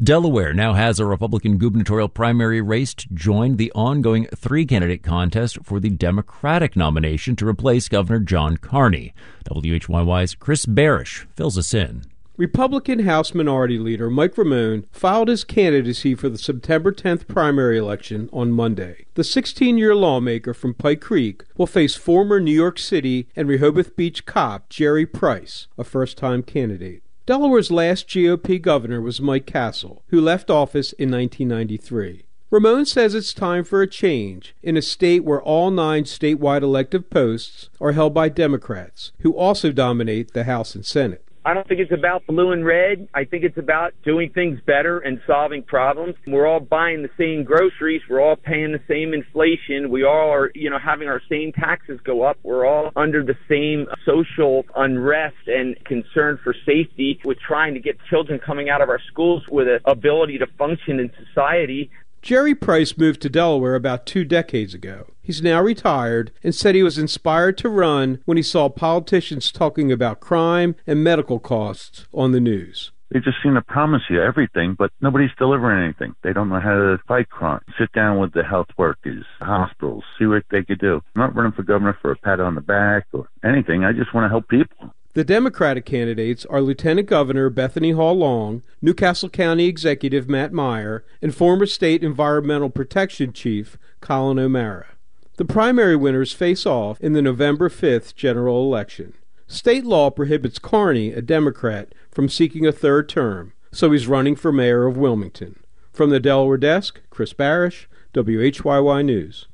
Delaware now has a Republican gubernatorial primary race to join the ongoing three-candidate contest for the Democratic nomination to replace Governor John Carney. WHYY's Chris Barish fills us in. Republican House Minority Leader Mike Ramone filed his candidacy for the September 10th primary election on Monday. The 16-year lawmaker from Pike Creek will face former New York City and Rehoboth Beach cop Jerry Price, a first-time candidate. Delaware's last GOP governor was Mike Castle, who left office in 1993. Ramone says it's time for a change in a state where all 9 statewide elective posts are held by Democrats, who also dominate the House and Senate. I don't think it's about blue and red. I think it's about doing things better and solving problems. We're all buying the same groceries. We're all paying the same inflation. We all are, having our same taxes go up. We're all under the same social unrest and concern for safety with trying to get children coming out of our schools with an ability to function in society. Jerry Price moved to Delaware about 2 decades ago. He's now retired and said he was inspired to run when he saw politicians talking about crime and medical costs on the news. They just seem to promise you everything, but nobody's delivering anything. They don't know how to fight crime. Sit down with the health workers, hospitals, see what they could do. I'm not running for governor for a pat on the back or anything. I just want to help people. The Democratic candidates are Lieutenant Governor Bethany Hall Long, Newcastle County Executive Matt Meyer, and former State Environmental Protection Chief Colin O'Mara. The primary winners face off in the November 5th general election. State law prohibits Carney, a Democrat, from seeking a third term, so he's running for mayor of Wilmington. From the Delaware desk, Chris Barish, WHYY News.